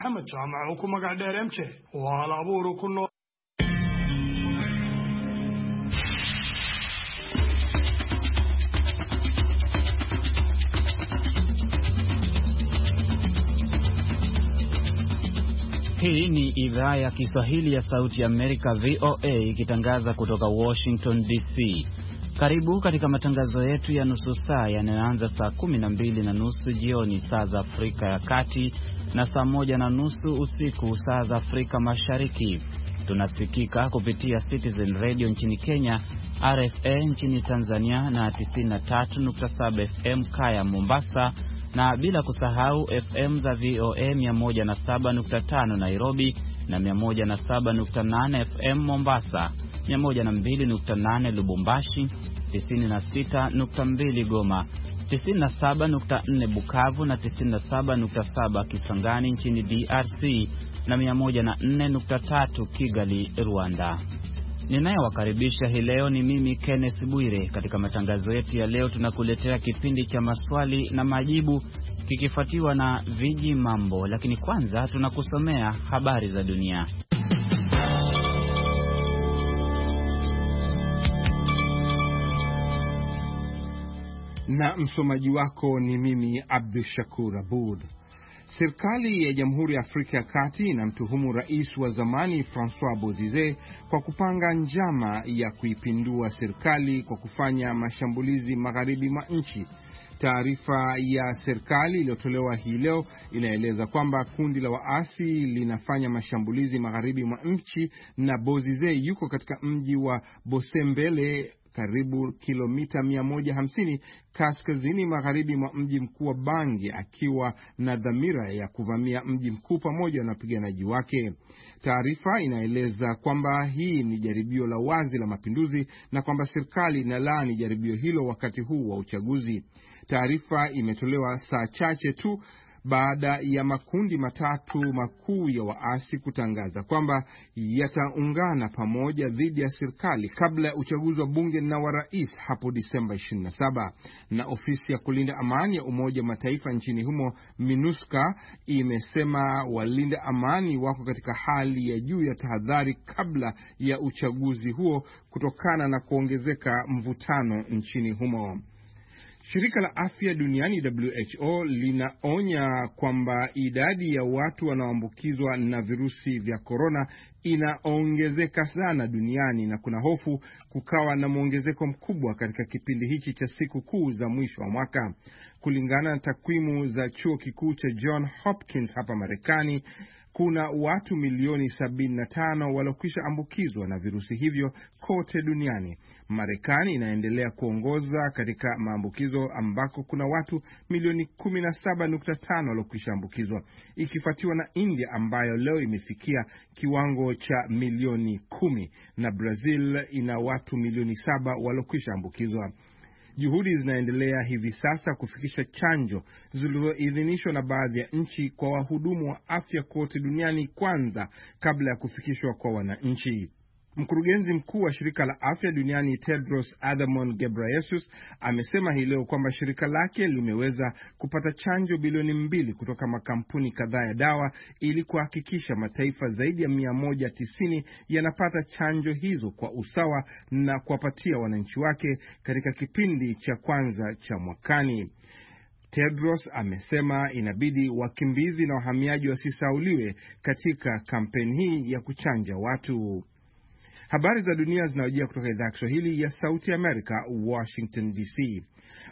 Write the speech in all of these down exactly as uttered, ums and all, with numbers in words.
Ahmed Jaamac ku magac dheer M J waa la abuur ku noo Hii ni idhaa ya Kiswahili ya Sauti ya Amerika V O A ikitangaza kutoka Washington D C. Karibu katika matangazo yetu ya nusu saa yanayoanza saa kumi na mbili na nusu jioni saa za Afrika ya Kati na saa moja na nusu usiku saa za Afrika Mashariki. Tunasikika kupitia Citizen Radio nchini Kenya, R F A nchini Tanzania na tisini na tatu nukta saba F M Kaya Mombasa, na bila kusahau F M za V O A mia moja na saba nukta tano Nairobi na mia moja na saba nukta nane F M Mombasa, mia moja na mbili nukta nane Lubumbashi, tisini na sita nukta mbili Goma, tisini na saba nukta nne Bukavu na tisini na saba nukta saba Kisangani nchini D R C na mia moja na nne nukta tatu Kigali, Rwanda. Ninayewakaribisha hii leo ni mimi Kenneth Bwire. Katika matangazo yetu ya leo tunakuletea kipindi cha maswali na majibu kikifuatiwa na viji mambo, lakini kwanza tunakusomea habari za dunia. Na msomaji wako ni mimi Abdul Shakur Abud. Serikali ya Jamhuri ya Afrika ya Kati inamtuhumu rais wa zamani Francois Bozize kwa kupanga njama ya kuipindua serikali kwa kufanya mashambulizi magharibi mwa nchi. Taarifa ya serikali iliyotolewa hii leo inaeleza kwamba kundi la waasi linafanya mashambulizi magharibi mwa nchi na Bozize yuko katika mji wa Bosembele, karibu kilomita mia moja hamsini kaskazini magharibi mwa mji mkuu wa Bangui, akiwa na dhamira ya kuvamia mji mkuu pamoja na wapiganaji wake. Taarifa inaeleza kwamba hii ni jaribio la wazi la mapinduzi na kwamba serikali inalaani jaribio hilo wakati huu wa uchaguzi. Taarifa imetolewa saa chache tu baada ya makundi matatu makuu ya waasi kutangaza kwamba yataungana pamoja dhidi ya serikali kabla ya uchaguzi wa bunge na wa rais hapo Disemba ishirini na saba. Na ofisi ya kulinda amani ya Umoja Mataifa nchini humo MINUSCA imesema walinda amani wako katika hali ya juu ya tahadhari kabla ya uchaguzi huo kutokana na kuongezeka mvutano nchini humo. Shirika la Afya Duniani W H O linaonya kwamba idadi ya watu wanaoambukizwa na virusi vya korona inaongezeka sana duniani na kuna hofu kukawa na mwongezeko mkubwa katika kipindi hichi cha siku kuu za mwisho wa mwaka. Kulingana na takwimu za chuo kikuu cha John Hopkins hapa Marekani, kuna watu milioni sabini na tano walokwisha ambukizwa na virusi hivyo kote duniani. Marekani inaendelea kuongoza katika maambukizo ambako kuna watu milioni kumi na saba nukta tano walokwisha ambukizwa, ikifuatiwa na India ambayo leo imefikia kiwango cha milioni kumi, na Brazil ina watu milioni saba walokwisha ambukizwa. Juhudi zinaendelea hivi sasa kufikisha chanjo zilizoidhinishwa na baadhi ya nchi kwa wahudumu wa afya kote duniani kwanza kabla ya kufikishwa kwa wananchi. Mkurugenzi mkuu wa shirika la afya duniani Tedros Adhanom Ghebreyesus amesema hii leo kwamba shirika lake limeweza kupata chanjo bilioni mbili kutoka makampuni kadhaa ya dawa ili kuhakikisha mataifa zaidi ya mia moja tisini yanapata chanjo hizo kwa usawa na kuwapatia wananchi wake katika kipindi cha kwanza cha mwakani. Tedros amesema inabidi wakimbizi na wahamiaji wasisauliwe katika kampeni hii ya kuchanja watu. Habari za dunia zinawajia kutoka idhaa ya Kiswahili ya Sauti ya Amerika, Washington D C.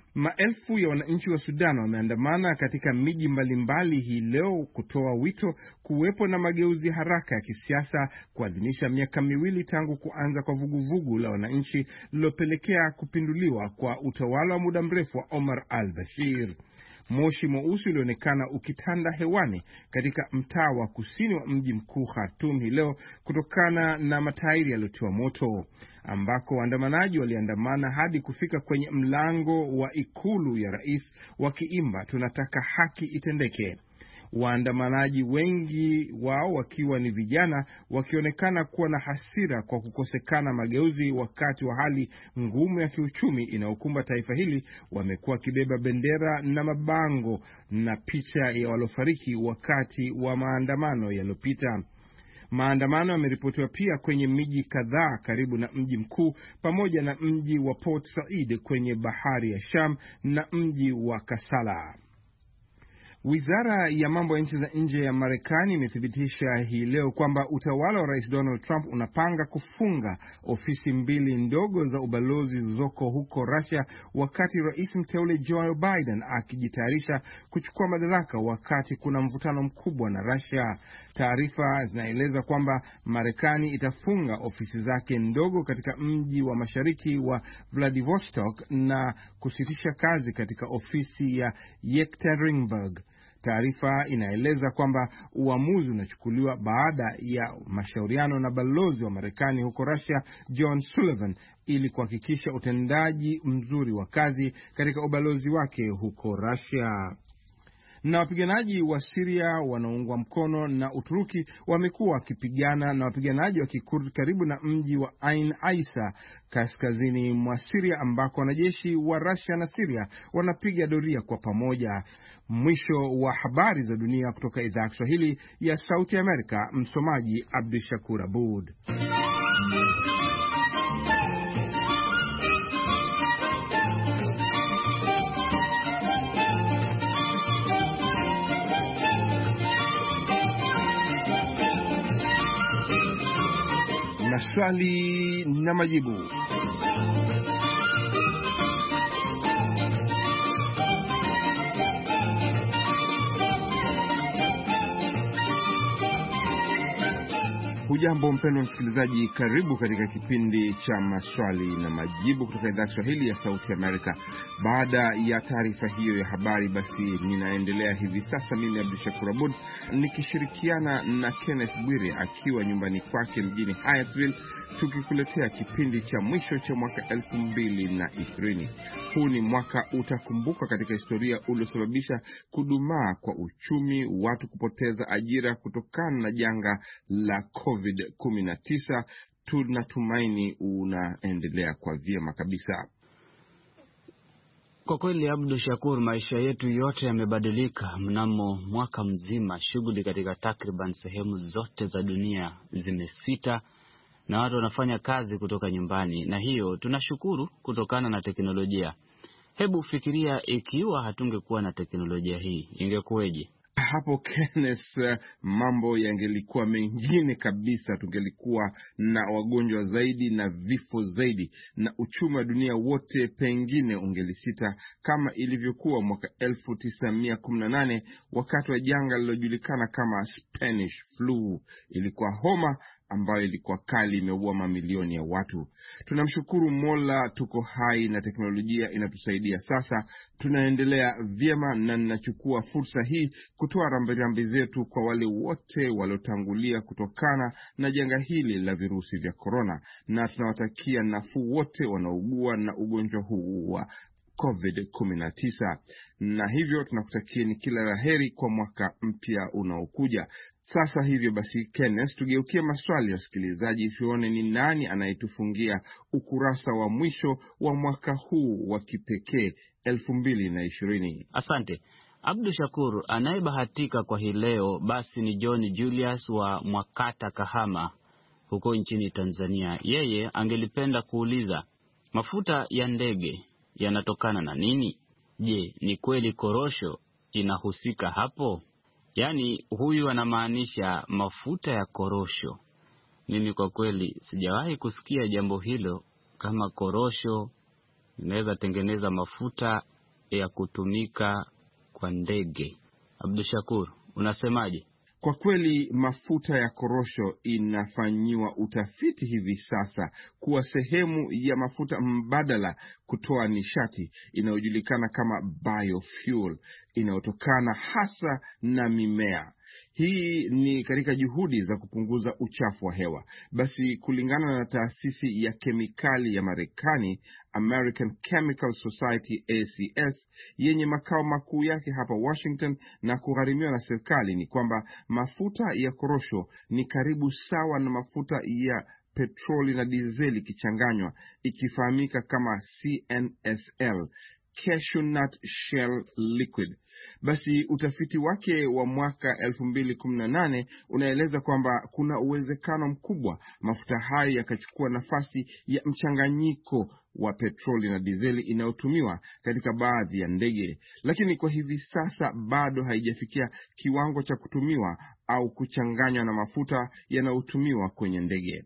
Maelfu ya wananchi wa Sudan wameandamana katika miji mbalimbali hii leo kutoa wito kuwepo na mageuzi haraka ya kisiasa kuadhimisha miaka miwili tangu kuanza kwa vuguvugu la wananchi lililopelekea kupinduliwa kwa utawala wa muda mrefu wa Omar al-Bashir. Moshi mweusi ulionekana ukitanda hewani katika mtaa wa kusini wa mji mkuu Khartoum hii leo kutokana na matairi yaliyotiwa moto, ambako waandamanaji waliandamana hadi kufika kwenye mlango wa ikulu ya rais wakiimba tunataka haki itendeke. waandamanaji wengi wao wakiwa ni vijana, wakionekana kuwa na hasira kwa kukosekana mageuzi wakati wa hali ngumu ya kiuchumi inayokumba taifa hili. Wamekuwa wakibeba bendera na mabango na picha ya waliofariki wakati wa maandamano yaliyopita. Maandamano yameripotiwa pia kwenye miji kadhaa karibu na mji mkuu, pamoja na mji wa Port Said kwenye bahari ya Sham na mji wa Kasala. Wizara ya mambo ya nchi za nje ya Marekani imethibitisha hii leo kwamba utawala wa Rais Donald Trump unapanga kufunga ofisi mbili ndogo za ubalozi zilizoko huko Russia, wakati rais mteule Joe Biden akijitayarisha kuchukua madaraka, wakati kuna mvutano mkubwa na Russia. Taarifa zinaeleza kwamba Marekani itafunga ofisi zake ndogo katika mji wa mashariki wa Vladivostok na kusitisha kazi katika ofisi ya Yekaterinburg. Taarifa inaeleza kwamba uamuzi unachukuliwa baada ya mashauriano na balozi wa Marekani huko Russia, John Sullivan, ili kuhakikisha utendaji mzuri wa kazi katika ubalozi wake huko Russia. Na wapiganaji wa Syria wanaoungwa mkono na Uturuki wamekuwa wakipigana na wapiganaji wa Kikurdi karibu na mji wa Ain Aisa kaskazini mwa Syria, ambako wanajeshi wa Russia na Syria wanapiga doria kwa pamoja. Mwisho wa habari za dunia kutoka idhaa ya Kiswahili ya Sauti ya Amerika. Msomaji Abdul Shakur Abud. Maswali na majibu. Hujambo mpendwa msikilizaji, karibu katika kipindi cha maswali na majibu kutoka idhaa ya Kiswahili ya Sauti Amerika. Baada ya taarifa hiyo ya habari, basi ninaendelea hivi sasa mimi Abdul Shakur Abud nikishirikiana na Kenneth Bwire akiwa nyumbani kwake mjini Hyattsville, tukikuletea kipindi cha mwisho cha mwaka elfu mbili na ishirini. Huu ni mwaka utakumbuka katika historia uliosababisha kudumaa kwa uchumi, watu kupoteza ajira kutokana na janga la covid kumi na tisa. Tunatumaini unaendelea kwa vyema kabisa. Kwa kweli Abdul Shakur, maisha yetu yote yamebadilika mnamo mwaka mzima. Shughuli katika takriban sehemu zote za dunia zimesita na watu wanafanya kazi kutoka nyumbani, na hiyo tunashukuru kutokana na teknolojia. Hebu fikiria ikiwa hatungekuwa na teknolojia hii, ingekuwaje? Hapo Kenneth, mambo yangelikuwa mengine kabisa. Tungelikuwa na wagonjwa zaidi na vifo zaidi, na uchumi wa dunia wote pengine ungelisita kama ilivyokuwa mwaka elfu tisa mia kumi na nane wakati wa janga lilojulikana kama Spanish flu. Ilikuwa homa ambayo ilikuwa kali, imeua mamilioni ya watu. Tunamshukuru Mola tuko hai na teknolojia inatusaidia sasa. Tunaendelea vyema, na ninachukua fursa hii kutoa rambirambi zetu kwa wale wote waliotangulia kutokana na janga hili la virusi vya korona, na tunawatakia nafuu wote wanaougua na ugonjwa huu wa covid kumi na tisa. Na hivyo tunakutakieni kila laheri kwa mwaka mpya unaokuja. Sasa hivyo basi Kenneth, tugeukie maswali ya wasikilizaji, tuone ni nani anayetufungia ukurasa wa mwisho wa mwaka huu wa kipekee elfu mbili na ishirini. Asante Abdul Shakur. Anayebahatika kwa hii leo basi ni John Julius wa Mwakata, Kahama huko nchini Tanzania. Yeye angelipenda kuuliza, mafuta ya ndege yanatokana na nini? Je, ni kweli korosho inahusika hapo? Yaani huyu anamaanisha mafuta ya korosho. Mimi kwa kweli sijawahi kusikia jambo hilo, kama korosho inaweza tengeneza mafuta ya kutumika kwa ndege. Abdul Shakur, unasemaje? Kwa kweli mafuta ya korosho inafanyiwa utafiti hivi sasa kuwa sehemu ya mafuta mbadala kutoa nishati inayojulikana kama biofuel, inayotokana hasa na mimea. Hii ni katika juhudi za kupunguza uchafu wa hewa. Basi kulingana na taasisi ya kemikali ya Marekani, American Chemical Society A C S, yenye makao makuu yake hapa Washington na kugharimiwa na serikali, ni kwamba mafuta ya korosho ni karibu sawa na mafuta ya petroli na dizeli kichanganywa, ikifahamika kama C N S L, Cashew Nut Shell Liquid. Basi utafiti wake wa mwaka elfu mbili kumi na nane unaeleza kwamba kuna uwezekano mkubwa mafuta hayo yakachukua nafasi ya mchanganyiko wa petroli na dizeli inayotumiwa katika baadhi ya ndege, lakini kwa hivi sasa bado haijafikia kiwango cha kutumiwa au kuchanganywa na mafuta yanayotumiwa kwenye ndege.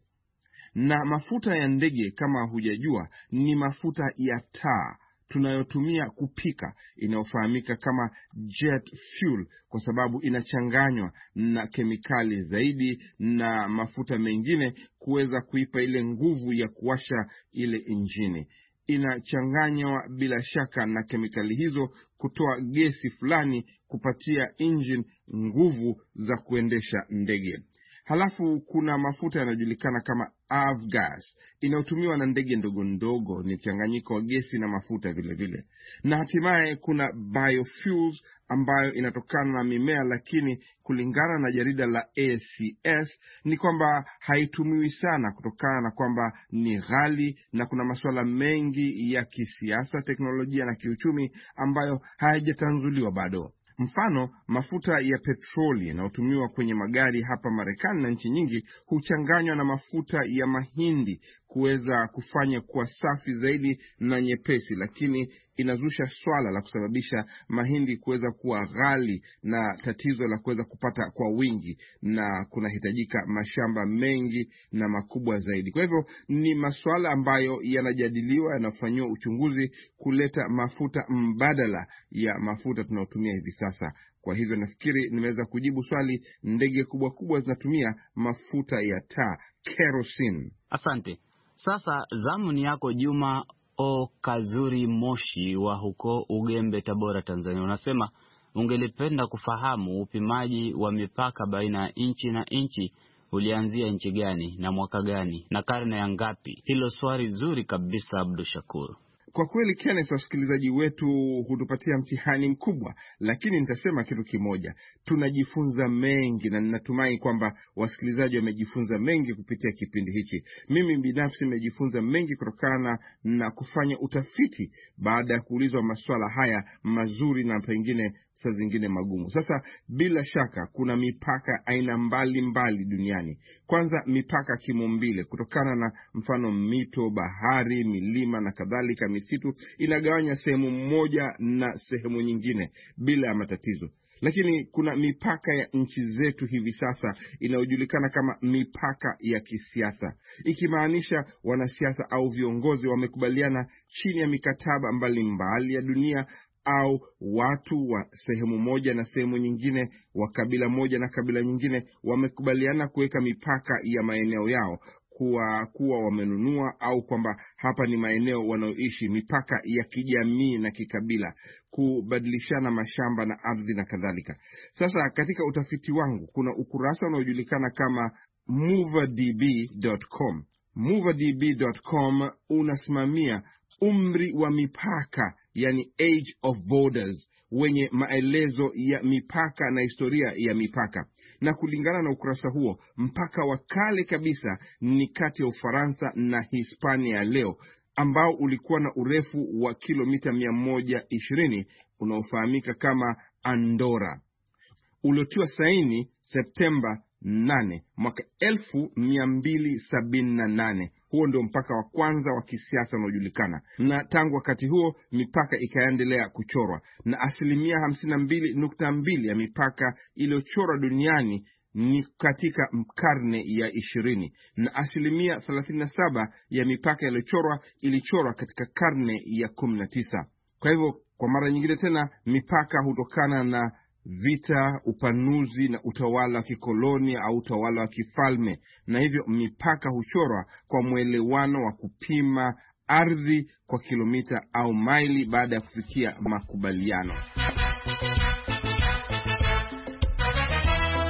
Na mafuta ya ndege, kama hujajua, ni mafuta ya taa tunayotumia kupika, inayofahamika kama jet fuel, kwa sababu inachanganywa na kemikali zaidi na mafuta mengine kuweza kuipa ile nguvu ya kuwasha ile injini. Inachanganywa bila shaka na kemikali hizo kutoa gesi fulani kupatia engine nguvu za kuendesha ndege. Halafu kuna mafuta yanayojulikana kama avgas, inayotumiwa na ndege ndogo ndogo, ni mchanganyiko wa gesi na mafuta vile vile. Na hatimaye kuna biofuels ambayo inatokana na mimea, lakini kulingana na jarida la A C S ni kwamba haitumiwi sana kutokana na kwamba ni ghali na kuna masuala mengi ya kisiasa, teknolojia na kiuchumi ambayo hayajatanzuliwa bado. Mfano, mafuta ya petroli yanayotumiwa kwenye magari hapa Marekani na nchi nyingi huchanganywa na mafuta ya mahindi kuweza kufanya kuwa safi zaidi na nyepesi, lakini inazusha swala la kusababisha mahindi kuweza kuwa ghali na tatizo la kuweza kupata kwa wingi, na kunahitajika mashamba mengi na makubwa zaidi. Kwa hivyo ni masuala ambayo yanajadiliwa, yanafanywa uchunguzi kuleta mafuta mbadala ya mafuta tunayotumia hivi sasa. Kwa hivyo nafikiri nimeweza kujibu swali. Ndege kubwa kubwa zinatumia mafuta ya taa, kerosene. Asante. Sasa zamu ni yako, Juma O Kazuri Moshi wa huko Ugembe, Tabora, Tanzania. Unasema ungelipenda kufahamu upimaji wa mipaka baina ya nchi na nchi ulianzia nchi gani na mwaka gani na karne ya ngapi? Hilo swali zuri kabisa, Abdul Shakur. Kwa kweli Kenneth, wasikilizaji wetu hutupatia mtihani mkubwa, lakini nitasema kitu kimoja: tunajifunza mengi, na ninatumai kwamba wasikilizaji wamejifunza mengi kupitia kipindi hiki. Mimi binafsi nimejifunza mengi kutokana na kufanya utafiti baada ya kuulizwa masuala haya mazuri na pengine saa zingine magumu. Sasa bila shaka kuna mipaka aina mbali mbali duniani. Kwanza mipaka kimaumbile, kutokana na mfano mito, bahari, milima na kadhalika. Misitu inagawanya sehemu moja na sehemu nyingine bila ya matatizo. Lakini kuna mipaka ya nchi zetu hivi sasa inayojulikana kama mipaka ya kisiasa, ikimaanisha wanasiasa au viongozi wamekubaliana chini ya mikataba mbalimbali mbali ya dunia, au watu wa sehemu moja na sehemu nyingine, wa kabila moja na kabila nyingine, wamekubaliana kuweka mipaka ya maeneo yao, kuwa kuwa wamenunua, au kwamba hapa ni maeneo wanaoishi, mipaka ya kijamii na kikabila, kubadilishana mashamba na ardhi na kadhalika. Sasa katika utafiti wangu kuna ukurasa unaojulikana kama moverdb dot com. moverdb dot com unasimamia umri wa mipaka, yani age of borders, wenye maelezo ya mipaka na historia ya mipaka. Na kulingana na ukurasa huo, mpaka wa kale kabisa ni kati ya Ufaransa na Hispania leo, ambao ulikuwa na urefu wa kilomita mia moja ishirini, unaofahamika kama Andorra, uliotiwa saini Septemba nane mwaka elfu mia mbili sabini na nane. Huo ndio mpaka wa kwanza wa kisiasa unaojulikana, na tangu wakati huo mipaka ikaendelea kuchorwa, na asilimia hamsini na mbili nukta mbili ya mipaka iliyochorwa duniani ni katika karne ya ishirini, na asilimia thelathini na saba ya mipaka iliyochorwa ilichorwa katika karne ya kumi na tisa. Kwa hivyo kwa mara nyingine tena, mipaka hutokana na vita, upanuzi na utawala wa kikoloni au utawala wa kifalme, na hivyo mipaka huchorwa kwa mwelewano wa kupima ardhi kwa kilomita au maili baada ya kufikia makubaliano.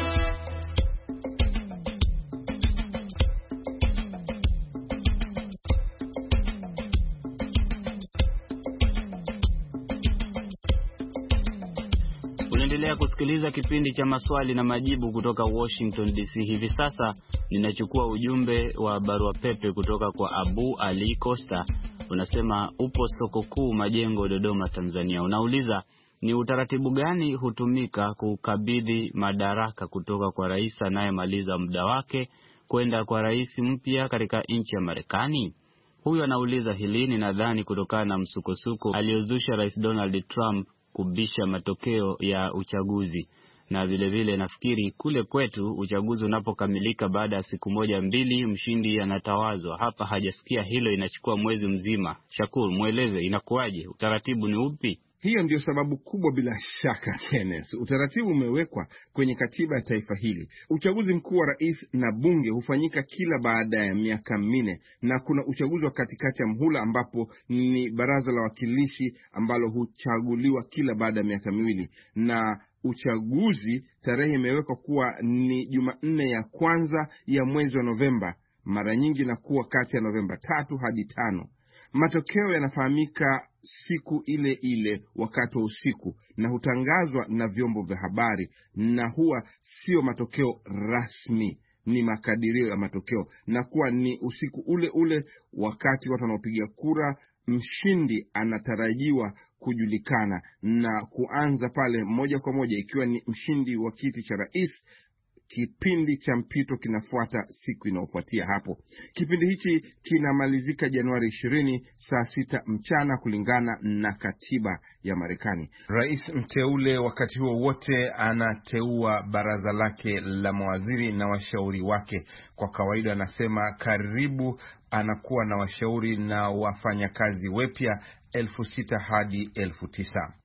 Unaendelea kusikiliza kipindi cha maswali na majibu kutoka Washington D C. Hivi sasa ninachukua ujumbe wa barua pepe kutoka kwa Abu Ali Costa. Unasema upo soko kuu Majengo, Dodoma, Tanzania. Unauliza ni utaratibu gani hutumika kukabidhi madaraka kutoka kwa rais anayemaliza muda wake kwenda kwa rais mpya katika nchi ya Marekani? Huyu anauliza hili ni nadhani kutokana na msukosuko aliozusha Rais Donald Trump kubisha matokeo ya uchaguzi. Na vile vile nafikiri kule kwetu uchaguzi unapokamilika baada ya siku moja mbili mshindi anatawazwa. Hapa hajasikia hilo, inachukua mwezi mzima. Shakur, mueleze inakuwaje? Utaratibu ni upi? Hiyo ndio sababu kubwa bila shaka, Kenneth. Utaratibu umewekwa kwenye katiba ya taifa hili. Uchaguzi mkuu wa rais na bunge hufanyika kila baada ya miaka minne, na kuna uchaguzi wa katikati ya mhula ambapo ni baraza la wakilishi ambalo huchaguliwa kila baada ya miaka miwili. Na uchaguzi tarehe imewekwa kuwa ni Jumanne ya kwanza ya mwezi wa Novemba, mara nyingi na kuwa kati ya Novemba tatu hadi tano. Matokeo yanafahamika siku ile ile wakati wa usiku na hutangazwa na vyombo vya habari, na huwa sio matokeo rasmi, ni makadirio ya matokeo, na kuwa ni usiku ule ule wakati watu wanaopiga kura mshindi anatarajiwa kujulikana na kuanza pale moja kwa moja. Ikiwa ni mshindi wa kiti cha rais, kipindi cha mpito kinafuata siku inayofuatia hapo. Kipindi hichi kinamalizika Januari ishirini saa sita mchana kulingana na katiba ya Marekani. Rais mteule wakati huo wote anateua baraza lake la mawaziri na washauri wake. Kwa kawaida anasema karibu anakuwa na washauri na wafanyakazi wapya elfu sita hadi elfu tisa.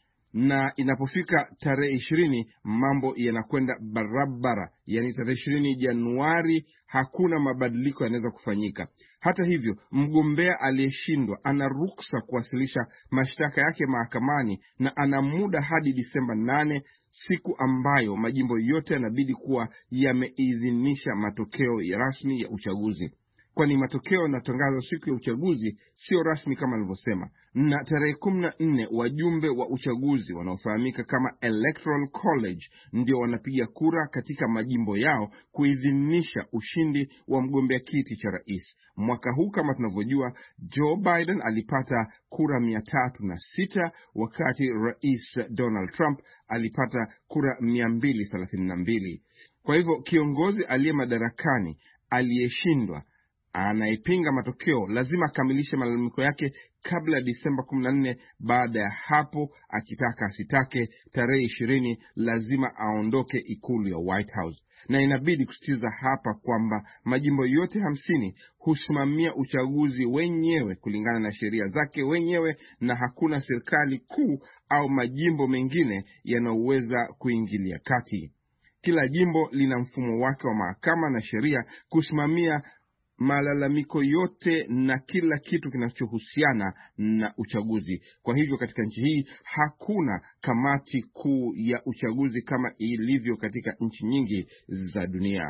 Na inapofika tarehe ishirini mambo yanakwenda barabara, yani tarehe ishirini Januari hakuna mabadiliko yanaweza kufanyika. Hata hivyo, mgombea aliyeshindwa ana ruksa kuwasilisha mashtaka yake mahakamani, na ana muda hadi Disemba nane, siku ambayo majimbo yote yanabidi kuwa yameidhinisha matokeo ya rasmi ya uchaguzi. Kwani matokeo yanatangazwa siku ya uchaguzi, sio rasmi kama nilivyosema. Na tarehe kumi na nne wajumbe wa uchaguzi wanaofahamika kama Electoral College ndio wanapiga kura katika majimbo yao kuidhinisha ushindi wa mgombea kiti cha rais. Mwaka huu kama tunavyojua, Joe Biden alipata kura mia tatu na sita wakati Rais Donald Trump alipata kura mia mbili thelathini na mbili. Kwa hivyo kiongozi aliye madarakani aliyeshindwa anayepinga matokeo lazima akamilishe malalamiko yake kabla ya Disemba kumi na nne. Baada ya hapo, akitaka asitake, tarehe ishirini lazima aondoke ikulu ya White House. Na inabidi kusitiza hapa kwamba majimbo yote hamsini husimamia uchaguzi wenyewe kulingana na sheria zake wenyewe, na hakuna serikali kuu au majimbo mengine yanayoweza kuingilia kati. Kila jimbo lina mfumo wake wa mahakama na sheria kusimamia malalamiko yote na kila kitu kinachohusiana na uchaguzi. Kwa hivyo katika nchi hii hakuna kamati kuu ya uchaguzi kama ilivyo katika nchi nyingi za dunia.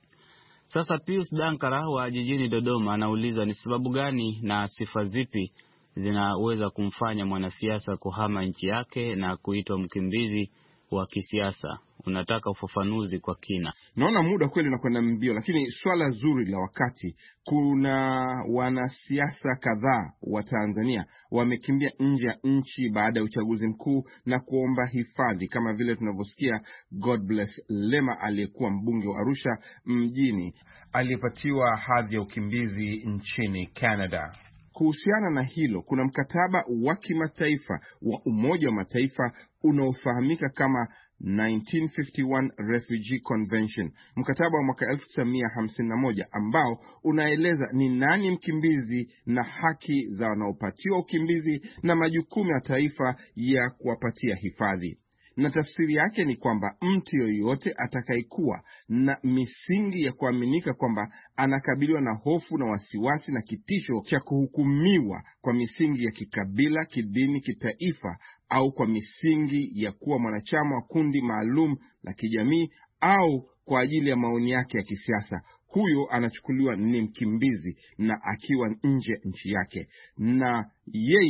Sasa Pius Dankara wa jijini Dodoma anauliza ni sababu gani na sifa zipi zinaweza kumfanya mwanasiasa kuhama nchi yake na kuitwa mkimbizi wa kisiasa. Unataka ufafanuzi kwa kina. Naona muda kweli unakwenda mbio, lakini swala zuri la wakati. Kuna wanasiasa kadhaa wa Tanzania wamekimbia nje ya nchi baada ya uchaguzi mkuu na kuomba hifadhi, kama vile tunavyosikia God Bless Lema aliyekuwa mbunge wa Arusha mjini aliyepatiwa hadhi ya ukimbizi nchini Canada. Kuhusiana na hilo, kuna mkataba wa kimataifa wa Umoja wa Mataifa unaofahamika kama nineteen fifty-one Refugee Convention, mkataba wa mwaka elfu tisa mia hamsini na moja ambao unaeleza ni nani mkimbizi na haki za wanaopatiwa ukimbizi na majukumu ya taifa ya kuwapatia hifadhi. Na tafsiri yake ni kwamba mtu yoyote atakayekuwa na misingi ya kuaminika kwamba anakabiliwa na hofu na wasiwasi na kitisho cha kuhukumiwa kwa misingi ya kikabila, kidini, kitaifa au kwa misingi ya kuwa mwanachama wa kundi maalum la kijamii au kwa ajili ya maoni yake ya kisiasa, huyo anachukuliwa ni mkimbizi na akiwa nje nchi yake, na yeye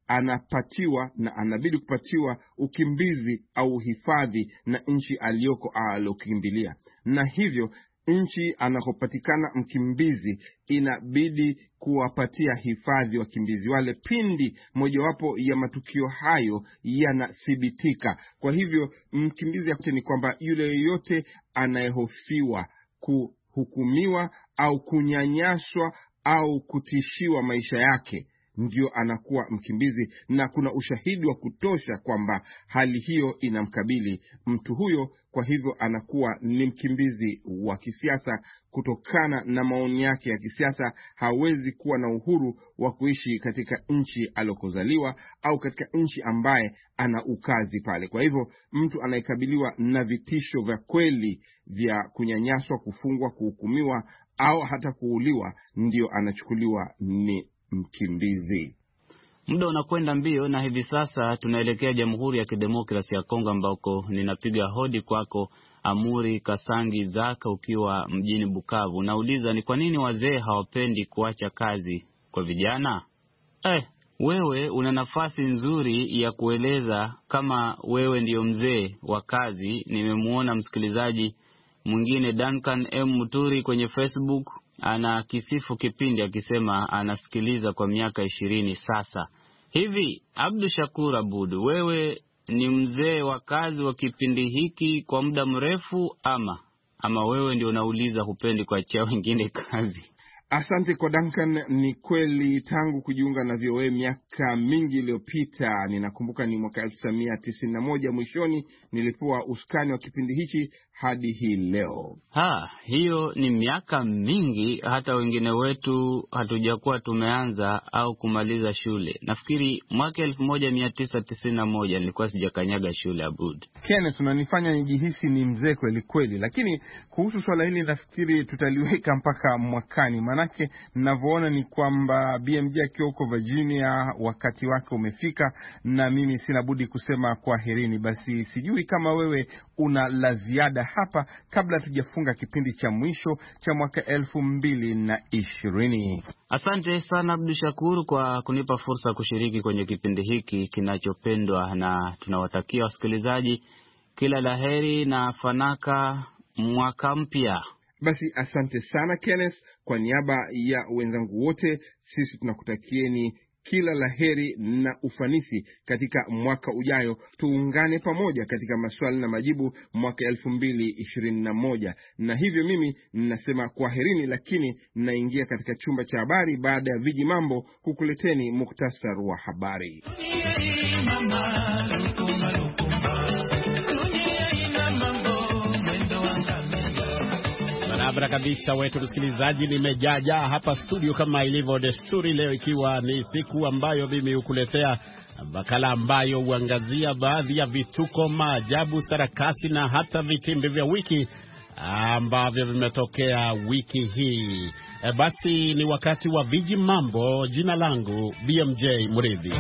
anapatiwa na anabidi kupatiwa ukimbizi au hifadhi na nchi aliyoko alokimbilia. Na hivyo nchi anakopatikana mkimbizi inabidi kuwapatia hifadhi wakimbizi wale pindi mojawapo ya matukio hayo yanathibitika. Kwa hivyo mkimbizi yake ni kwamba yule yote anayehofiwa kuhukumiwa au kunyanyaswa au kutishiwa maisha yake ndio anakuwa mkimbizi, na kuna ushahidi wa kutosha kwamba hali hiyo inamkabili mtu huyo. Kwa hivyo anakuwa ni mkimbizi wa kisiasa kutokana na maoni yake ya kisiasa. Hawezi kuwa na uhuru wa kuishi katika nchi alikozaliwa au katika nchi ambaye ana ukazi pale. Kwa hivyo mtu anayekabiliwa na vitisho vya kweli vya kunyanyaswa, kufungwa, kuhukumiwa au hata kuuliwa ndio anachukuliwa ni mkimbizi. Muda unakwenda mbio na hivi sasa tunaelekea Jamhuri ya Kidemokrasia ya Kongo ambako ninapiga hodi kwako Amuri Kasangi Zaka ukiwa mjini Bukavu. Nauliza, ni kwa nini wazee hawapendi kuacha kazi kwa vijana? Eh, wewe una nafasi nzuri ya kueleza kama wewe ndio mzee wa kazi. Nimemuona msikilizaji mwingine Duncan M Muturi kwenye Facebook ana kisifu kipindi akisema anasikiliza kwa miaka ishirini sasa. Hivi Abdu Shakur Abud, wewe ni mzee wa kazi wa kipindi hiki kwa muda mrefu ama ama wewe ndio unauliza hupendi kuachia wengine kazi? Asante kwa Duncan. Ni kweli tangu kujiunga na V O A miaka mingi iliyopita, ninakumbuka ni mwaka elfu tisa mia tisini na moja mwishoni, nilipewa usukani wa kipindi hichi hadi hii leo. Ha, hiyo ni miaka mingi, hata wengine wetu hatujakuwa tumeanza au kumaliza shule. Nafikiri mwaka elfu moja mia tisa tisini na moja nilikuwa sijakanyaga shule. Abud Kenneth, unanifanya nijihisi ni mzee kweli kweli, lakini kuhusu swala hili nafikiri tutaliweka mpaka mwakani. Manake ninavyoona ni kwamba B M J akiwa huko Virginia wakati wake umefika, na mimi sina budi kusema kwaherini. Basi sijui kama wewe una la ziada hapa kabla tujafunga kipindi cha mwisho cha mwaka elfu mbili na ishirini. Asante sana Abdu Shakur kwa kunipa fursa kushiriki kwenye kipindi hiki kinachopendwa, na tunawatakia wasikilizaji kila laheri na fanaka mwaka mpya. Basi asante sana Kenneth, kwa niaba ya wenzangu wote sisi tunakutakieni kila laheri na ufanisi katika mwaka ujayo. Tuungane pamoja katika maswali na majibu mwaka elfu mbili ishirini na moja. Na hivyo mimi ninasema kwaherini, lakini ninaingia katika chumba cha habari baada ya viji mambo kukuleteni muktasar wa habari. Barabara kabisa wetu msikilizaji, nimejaja hapa studio kama ilivyo desturi, leo ikiwa ni siku ambayo mimi hukuletea makala ambayo huangazia baadhi ya vituko, maajabu, sarakasi na hata vitimbi vya wiki ambavyo vimetokea wiki hii. E, basi ni wakati wa viji mambo. Jina langu B M J Muridhi.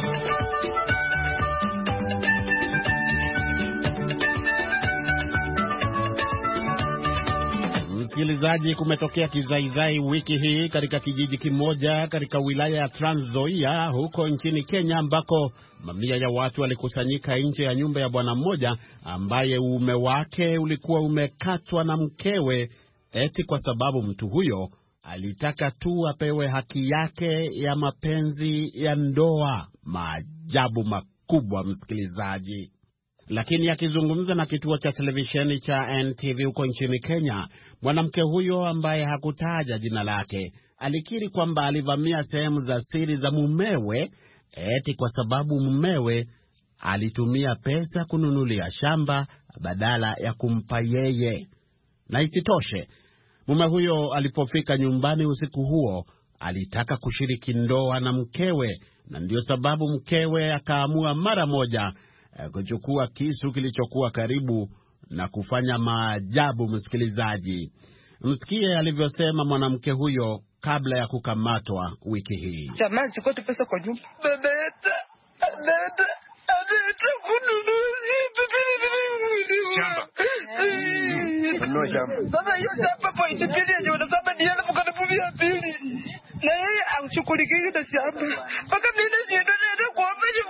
Msikilizaji, kumetokea kizaizai wiki hii katika kijiji kimoja katika wilaya ya Trans Nzoia huko nchini Kenya, ambako mamia ya watu walikusanyika nje ya nyumba ya bwana mmoja ambaye uume wake ulikuwa umekatwa na mkewe, eti kwa sababu mtu huyo alitaka tu apewe haki yake ya mapenzi ya ndoa. Maajabu makubwa msikilizaji. Lakini akizungumza na kituo cha televisheni cha N T V huko nchini Kenya, mwanamke huyo ambaye hakutaja jina lake alikiri kwamba alivamia sehemu za siri za mumewe eti kwa sababu mumewe alitumia pesa kununulia shamba badala ya kumpa yeye. Na isitoshe, mume huyo alipofika nyumbani usiku huo alitaka kushiriki ndoa na mkewe, na ndio sababu mkewe akaamua mara moja kuchukua kisu kilichokuwa karibu na kufanya maajabu. Msikilizaji, msikie alivyosema mwanamke huyo kabla ya kukamatwa wiki hii. Jamani, chukua tu pesa kwa nyumba. Dada, dada, dada, kununuzi shamba. Kununua shamba. Sasa hiyo shamba kwa itipili ndio unasema ni yana mkanafu ya pili. Na yeye amshughulikie na shamba. Mpaka mimi ndio ndio kuomba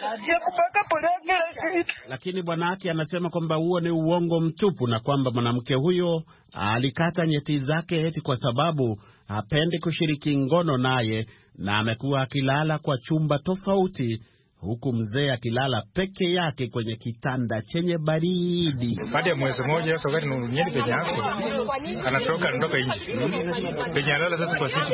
Lakini bwanake anasema kwamba huo ni uongo mtupu na kwamba mwanamke huyo alikata nyeti zake eti kwa sababu hapendi kushiriki ngono naye na amekuwa akilala kwa chumba tofauti, huku mzee akilala peke yake kwenye kitanda chenye baridi. Baada ya mwezi mmoja sasa wakati nyeti penye yako anatoka ndoka nje. Penye alala sasa kwa siku.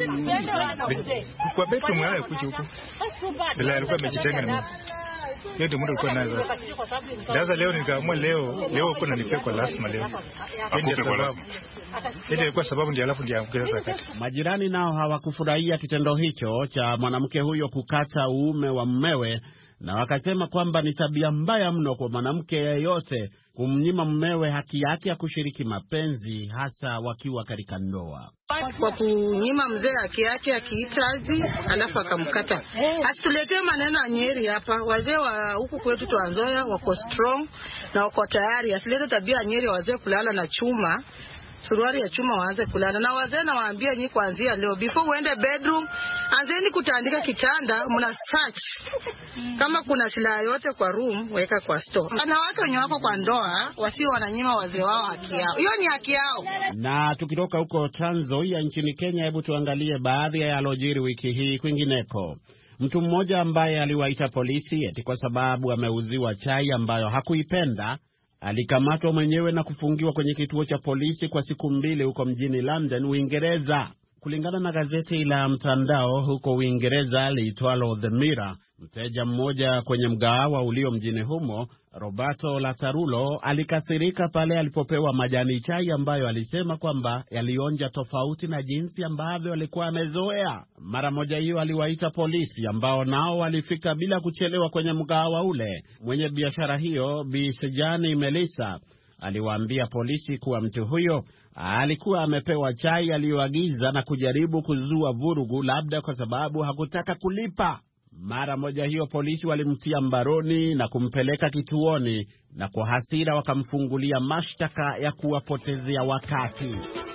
Kwa bedroom yao kuja huko. Bila alikuwa amejitenga na mimi. Hiyo ndio muda ulikuwa nayo sasa. Sasa leo nikaamua leo leo kuna nipea kwa lazima leo. Ndio sababu. Ndio ilikuwa sababu ndio alafu ndio amkeza wakati. Majirani nao hawakufurahia kitendo hicho cha mwanamke huyo kukata uume wa mmewe, na wakasema kwamba ni tabia mbaya mno kwa mwanamke yeyote kumnyima mmewe haki yake ya kushiriki mapenzi, hasa wakiwa katika ndoa. Kwa kunyima mzee haki yake akiitazi alafu akamkata. Asituletee maneno ya Nyeri hapa. Wazee wa huku kwetu Trans Nzoia wako strong na wako tayari. Asilete tabia ya Nyeri wazee kulala na chuma. Suruari ya chuma waanze kulala. Na wazee na waambia nyinyi kuanzia leo before uende bedroom, anzeni kutandika kitanda, mna search. Kama kuna silaha yote kwa room, weka kwa store. Na watu wenye wako kwa ndoa, wasio wananyima wazee wao haki yao. Hiyo ni haki yao. Na tukitoka huko Trans Nzoia nchini Kenya, hebu tuangalie baadhi ya yalojiri wiki hii kwingineko. Mtu mmoja ambaye aliwaita polisi eti kwa sababu ameuziwa chai ambayo hakuipenda, alikamatwa mwenyewe na kufungiwa kwenye kituo cha polisi kwa siku mbili huko mjini London, Uingereza. Kulingana na gazeti la mtandao huko Uingereza liitwalo The Mirror, mteja mmoja kwenye mgahawa ulio mjini humo, Roberto Latarulo, alikasirika pale alipopewa majani chai ambayo alisema kwamba yalionja tofauti na jinsi ambavyo alikuwa amezoea. Mara moja hiyo aliwaita polisi ambao nao walifika bila kuchelewa kwenye mgahawa ule. Mwenye biashara hiyo, Bi Sejani Melissa, aliwaambia polisi kuwa mtu huyo alikuwa amepewa chai aliyoagiza na kujaribu kuzua vurugu, labda kwa sababu hakutaka kulipa. Mara moja hiyo polisi walimtia mbaroni na kumpeleka kituoni, na kwa hasira wakamfungulia mashtaka ya kuwapotezea wakati.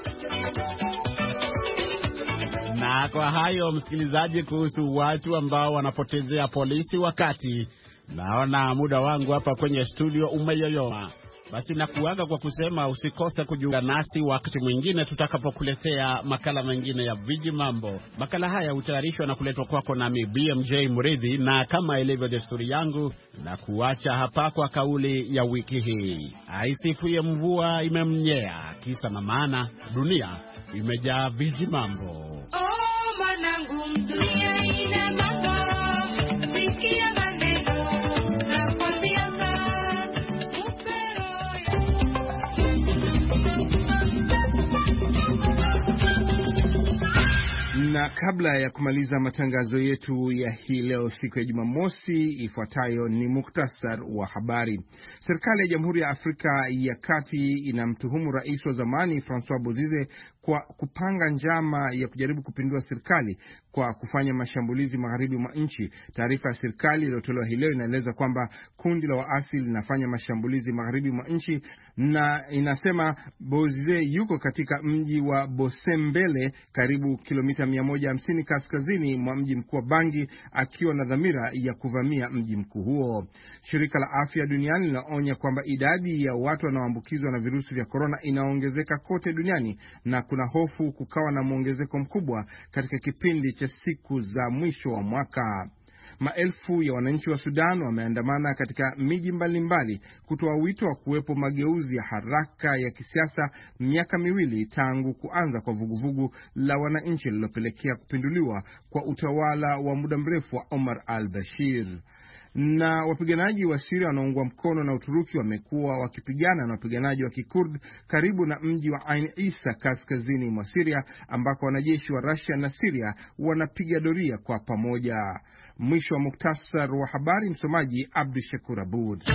Na kwa hayo, msikilizaji, kuhusu watu ambao wanapotezea polisi wakati, naona muda wangu hapa kwenye studio umeyoyoma. Basi nakuaga kwa kusema usikose kujiunga nasi wakati mwingine tutakapokuletea makala mengine ya Viji Mambo. Makala haya hutayarishwa na kuletwa kwako nami B M J Mridhi, na kama ilivyo desturi yangu na kuacha hapa kwa kauli ya wiki hii: aisifuye mvua imemnyea, kisa na maana dunia imejaa viji mambo. Oh manangu, dunia ina mambo, sikia maneno na kwambia. Na kabla ya kumaliza matangazo yetu ya hii leo siku ya Jumamosi, ifuatayo ni muktasar wa habari. Serikali ya Jamhuri ya Afrika ya Kati inamtuhumu rais wa zamani Francois Bozize kwa kupanga njama ya kujaribu kupindua serikali kwa kufanya mashambulizi magharibi mwa nchi. Taarifa ya serikali iliyotolewa hii leo inaeleza kwamba kundi la waasi linafanya mashambulizi magharibi mwa nchi, na inasema Bozize yuko katika mji wa Bosembele, karibu kilomita mia moja hamsini kaskazini mwa mji mkuu wa Bangi, akiwa na dhamira ya kuvamia mji mkuu huo. Shirika la Afya Duniani linaonya kwamba idadi ya watu wanaoambukizwa na virusi vya korona inaongezeka kote duniani, na kuna hofu kukawa na muongezeko mkubwa katika kipindi cha siku za mwisho wa mwaka. Maelfu ya wananchi wa Sudan wameandamana katika miji mbalimbali kutoa wito wa kuwepo mageuzi ya haraka ya kisiasa, miaka miwili tangu kuanza kwa vuguvugu la wananchi lililopelekea kupinduliwa kwa utawala wa muda mrefu wa Omar al-Bashir. Na wapiganaji wa Syria wanaoungwa mkono na Uturuki wamekuwa wakipigana na wapiganaji wa Kikurd karibu na mji wa Ain Isa kaskazini mwa Syria, ambako wanajeshi wa Russia na Syria wanapiga doria kwa pamoja. Mwisho wa muktasar wa habari. Msomaji Abdu Shakur Abud.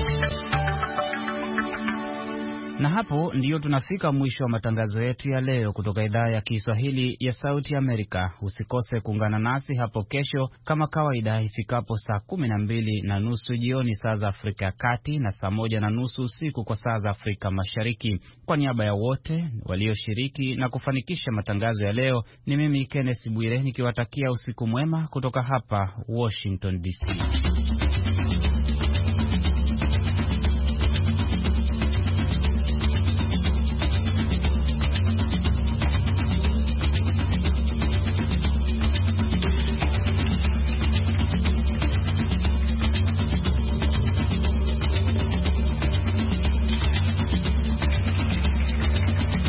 Na hapo ndiyo tunafika mwisho wa matangazo yetu ya leo kutoka idhaa ya Kiswahili ya Sauti Amerika. Usikose kuungana nasi hapo kesho kama kawaida ifikapo saa kumi na mbili na nusu jioni saa za Afrika ya Kati na saa moja na nusu usiku kwa saa za Afrika Mashariki. Kwa niaba ya wote walioshiriki na kufanikisha matangazo ya leo, ni mimi Kenneth Bwire nikiwatakia usiku mwema kutoka hapa Washington D C.